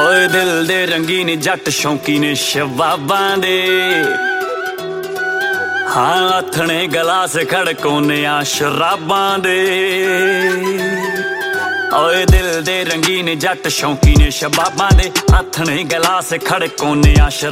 ਓਏ ਦਿਲ ਦੇ ਰੰਗੀਨ ਜੱਟ ਸ਼ੌਂਕੀ ਨੇ ਸ਼ਬਾਬਾਂ ਦੇ। ਹਾਂ ਆਥਣੇ ਗਲਾਸ ਖੜਕਾਉਂਦਿਆਂ ਸ਼ਰਾਬਾਂ ਦੇ। ਓਏ ਦਿਲ ਦੇ ਰੰਗੀਨ ਜੱਟ ਸ਼ੌਂਕੀ ਨੇ ਸ਼ਬਾਬਾਂ ਦੇ। ਆਥਣੇ ਗਲਾਸ ਖੜਕਾਉਂਦਿਆਂ